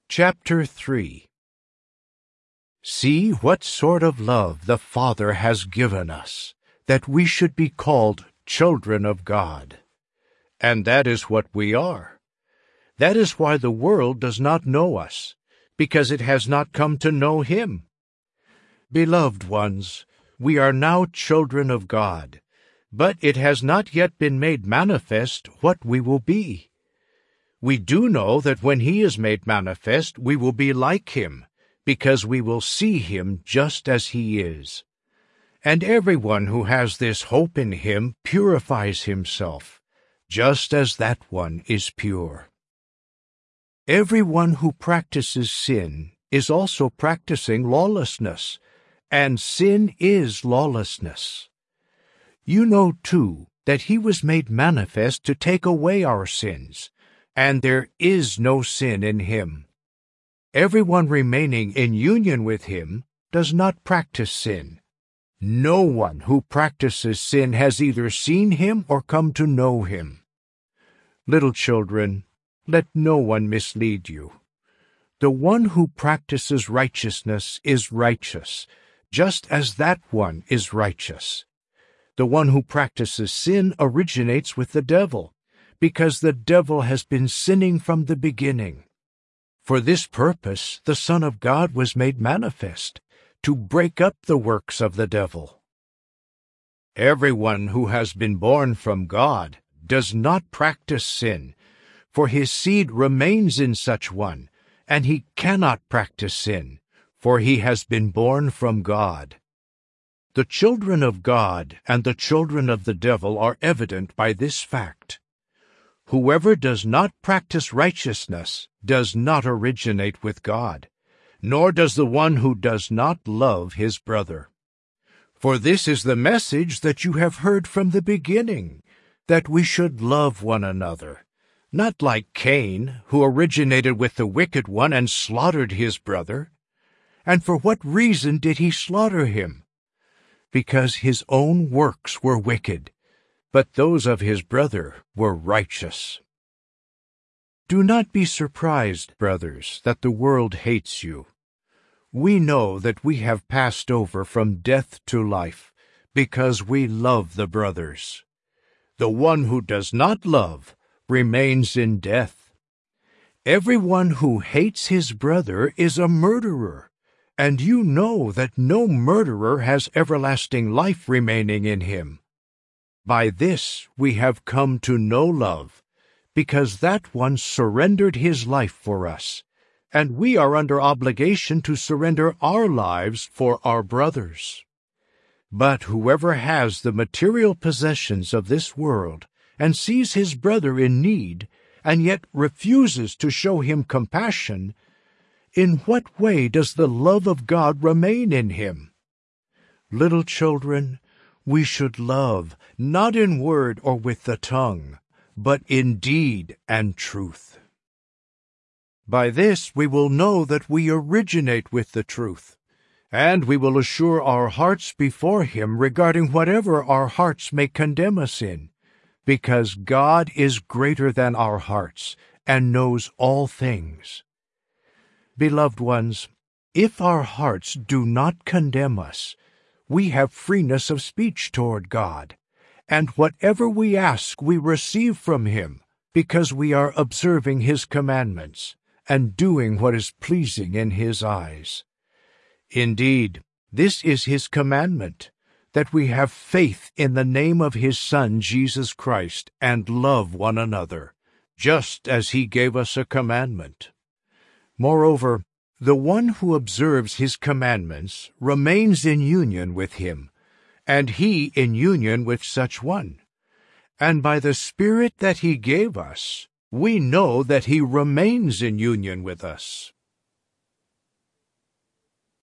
Chapter 3. See what sort of love the Father has given us, that we should be called children of God. And that is what we are. That is why the world does not know us, because it has not come to know Him. Beloved ones, we are now children of God, but it has not yet been made manifest what we will be. We do know that when He is made manifest, we will be like Him, because we will see Him just as He is. And everyone who has this hope in Him purifies himself, just as that one is pure. Everyone who practices sin is also practicing lawlessness, and sin is lawlessness. You know, too, that He was made manifest to take away our sins, and there is no sin in Him. Everyone remaining in union with Him does not practice sin. No one who practices sin has either seen Him or come to know Him. Little children, let no one mislead you. The one who practices righteousness is righteous, just as that one is righteous. The one who practices sin originates with the devil, because the devil has been sinning from the beginning. For this purpose the Son of God was made manifest, to break up the works of the devil. Everyone who has been born from God does not practice sin, for his seed remains in such one, and he cannot practice sin, for he has been born from God. The children of God and the children of the devil are evident by this fact. Whoever does not practice righteousness does not originate with God, nor does the one who does not love his brother. For this is the message that you have heard from the beginning, that we should love one another, not like Cain, who originated with the wicked one and slaughtered his brother. And for what reason did he slaughter him? Because his own works were wicked, but those of his brother were righteous. Do not be surprised, brothers, that the world hates you. We know that we have passed over from death to life, because we love the brothers. The one who does not love remains in death. Everyone who hates his brother is a murderer, and you know that no murderer has everlasting life remaining in him. By this we have come to know love, because that one surrendered his life for us, and we are under obligation to surrender our lives for our brothers. But whoever has the material possessions of this world and sees his brother in need, and yet refuses to show him compassion, in what way does the love of God remain in him? Little children, we should love, not in word or with the tongue, but in deed and truth. By this we will know that we originate with the truth, and we will assure our hearts before Him regarding whatever our hearts may condemn us in, because God is greater than our hearts and knows all things. Beloved ones, if our hearts do not condemn us, we have freeness of speech toward God, and whatever we ask we receive from Him, because we are observing His commandments, and doing what is pleasing in His eyes. Indeed, this is His commandment, that we have faith in the name of His Son Jesus Christ, and love one another, just as He gave us a commandment. Moreover, the one who observes His commandments remains in union with Him, and He in union with such one. And by the Spirit that He gave us, we know that He remains in union with us.